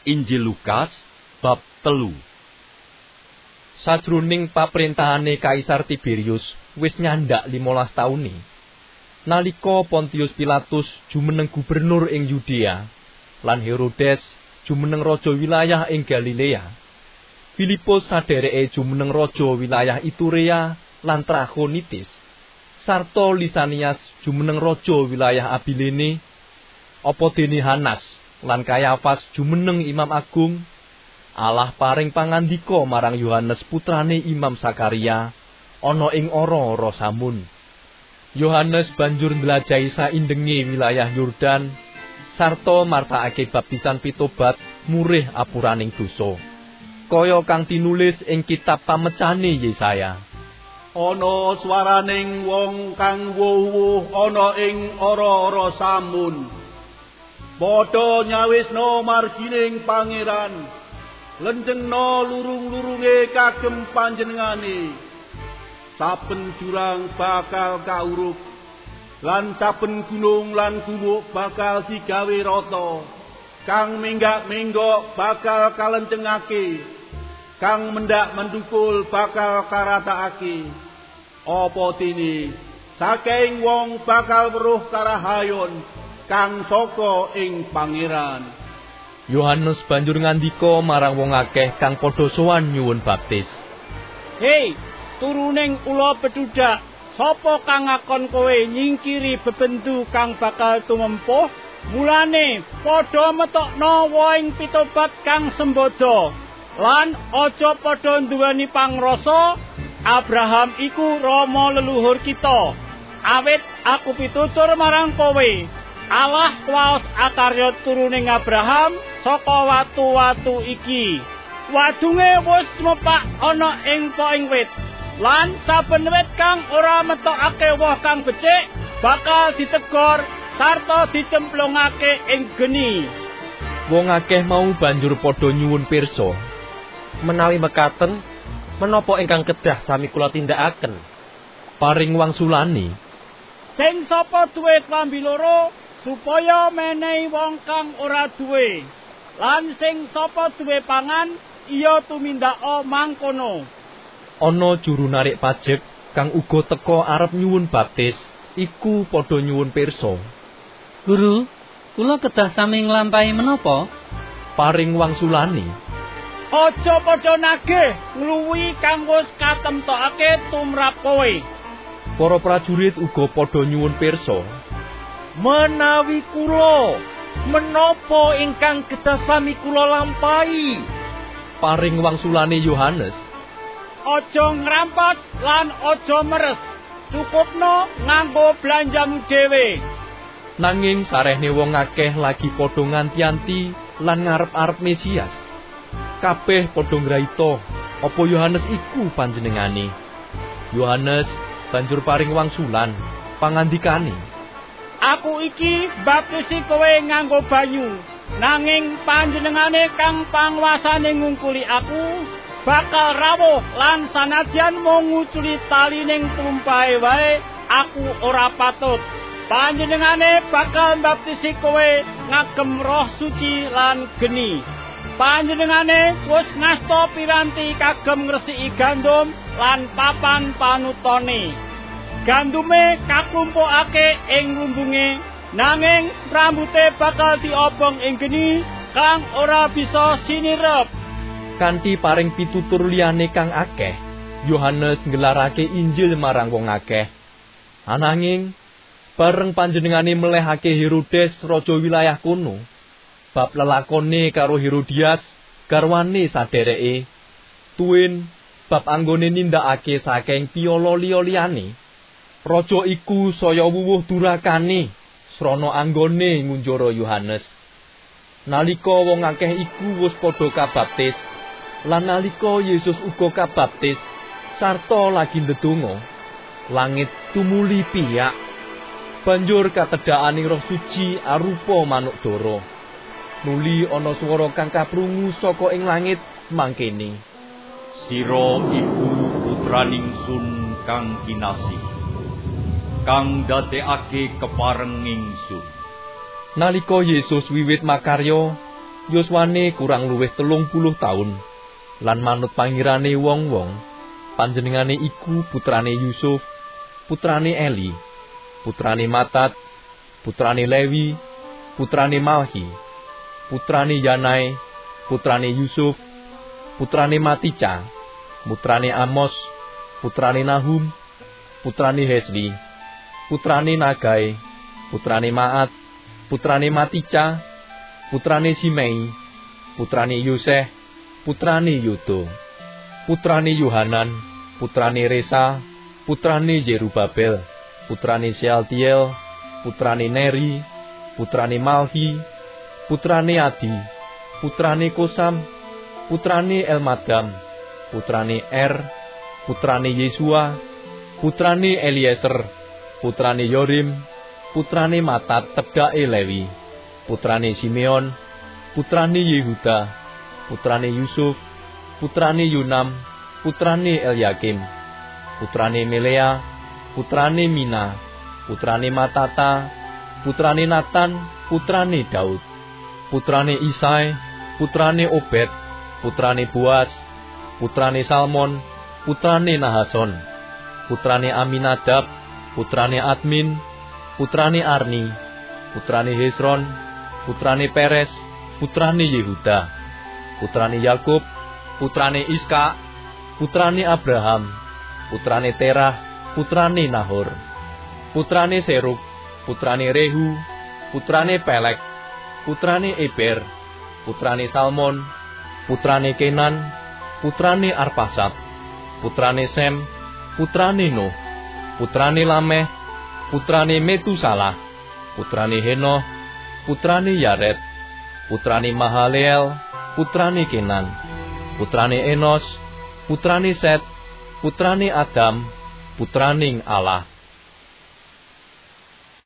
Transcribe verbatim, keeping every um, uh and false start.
Injil Lukas bab telu. Sajroning paprentahane Kaisar Tiberius wis nyandak limolas taune, nalika Pontius Pilatus jumeneng gubernur ing Yudea lan Herodes jumeneng raja wilayah ing Galilea, Filipus sadhereke jumeneng raja wilayah Iturea lan Trachonitis, sarta Lisanias jumeneng raja wilayah Abilene, apa dene Hanas lan Kayafas jumeneng Imam Agung, Allah paring pangandika marang Yohanes putrane Imam Sakaria ana ing ora-ora samun. Yohanes banjur ndlajahi saindenge wilayah Yordan sarta martakake baptisan pitobat murih apuraning dosa, kaya kang tinulis ing kitab pamecane Yesaya. Ana swaraning wong kang wuh-wuh ana ing ora-ora samun, padha nyawisna margining pangeran, lenjengna lurung-lurunge kagem panjenengane. Saben jurang bakal kaurup, lan saben gunung lan gumuk bakal digawe rata, kang menggak-menggok bakal kalencengake, kang mendak mendukul bakal karatakake. Apa dene saking wong bakal weruh karahayon kang saka ing pangeran. Yohanes banjur ngandika marang wong akeh kang padha sowan nyuwun baptis. Hei, turuning ula petudak, sapa kang ngakon kowe nyingkiri bebendu kang bakal tumempuh? Mulane padha metokno woing pitobat kang sembodo, lan aja padha nduweni pangrasa Abraham iku rama leluhur kita. Awit aku pitutur marang kowe, Allah kuwaos akarya turuning Abraham saka watu-watu iki. Wadunge wis tumepak ana ing poing wit, lan saben wit kang ora metokake woh kang becik bakal ditegor sarta dicemplungake ing geni. Wong akeh mau banjur padha nyuwun pirsa. Menawi mekaten, menapa ingkang kedah sami kula tindakaken? Paring wangsulane, sing sapa duwe klambi loro supaya menehi wong kang ora duwe, lan sing sapa duwe pangan iya tumindaka mangkono. Ana juru narik pajek kang uga teka arep nyuwun baptis, iku padha nyuwun pirsa. Guru, kula kedah sami nglampahi menapa? Paring wangsulane, aja padha nagih ngluwi kang wis katemtokake tumrap kowe. Para prajurit uga padha nyuwun pirsa. Menawi kula, menapa ingkang kedah sami kula lampahi? Paring wangsulane Yohanes, aja ngrampat lan aja meres, cukupno nganggo belanjamu dhewe. Nanging sarehne wong akeh lagi padha nganti-anti lan ngarep-arep Mesias. Kabeh padha ngraita apa Yohanes iku panjenengane. Yohanes banjur paring wangsulan pangandikane, aku iki baptisi kowe nganggo banyu, nanging panjenengane kang panguwasane ngungkuli aku bakal rawuh, lan sanadyan mung nguculi talining tumpahe wae aku ora patut. Panjenengane bakal baptisi kowe ngagem Roh Suci lan geni. Panjenengane wis ngasta piranti kagem ngresiki gandum lan papan panutone. Gandume kakumpulake ing lumbunge, nanging rambute bakal diobong ing geni kang ora bisa sinirep. Kanthi paring pitutur liyane kang akeh, Yohanes nggelarake Injil marang wong akeh. Ananging bareng panjenengane melehake Herodes raja wilayah kono, bab lelakone karo Herodias garwane sadhereke, tuwin bab anggone nindakake saking piyala liya-liyane, raja iku saya wuwuh durakane srana anggone ngunjara Yohanes. Nalika wong akeh iku wis padha kabaptis, lan nalika Yesus uga kabaptis sarta lagi ndedonga, langit tumuli piyak. Banjur katedhakaning Roh Suci arupa manuk dara. Nuli ana swara kang kaprungu saka ing langit mangkene, Sira iku putraning Sun kang kinasih, kang dadekake kepareng ingsun. Nalika Yesus wiwit makarya, yuswane kurang luwih telung puluh taun, lan manut pangirane wong-wong, panjenengane iku putrane Yusuf, putrane Eli, putrane Matat, putrane Lewi, putrane Malki, putrane Yanai, putrane Yusuf, putrane Matica, putrane Amos, putrane Nahum, putrane Hesli, putrane Nagai, putrane Maat, putrane Matica, putrane Simei, putrane Yoseh, putrane Yudo, putrane Yohanan, putrane Resa, putrane Zerubabel, putrane Sealtiel, putrane Neri, putrane Malhi, putrane Adi, putrane Kosam, putrane Elmadam, putrane Er, putrane Yesua, putrane Eliezer, putrane Yorim, putrane Matat tedake Lewi, putrane Simeon, putrane Yehuda, putrane Yusuf, putrane Yunam, putrane Eliakim, putrane Melea, putrane Mina, putrane Matata, putrane Natan, putrane Daud, putrane Isai, putrane Obed, putrane Boas, putrane Salmon, putrane Nahason, putrane Aminadab, putrane Admin, putrane Arni, putrane Hesron, putrane Peres, putrane Yehuda, putrane Yakub, putrane Iska, putrane Abraham, putrane Terah, putrane Nahor, putrane Serug, putrane Rehu, putrane Pelek, putrane Eber, putrane Salmon, putrane Kenan, putrane Arpasad, putrane Sem, putrane Nuh, putrane Lameh, putrane Metusalah, putrane Henoh, putrane Yared, putrane Mahaleel, putrane Kenan, putrane Enos, putrane Set, putrane Adam, putraning Allah.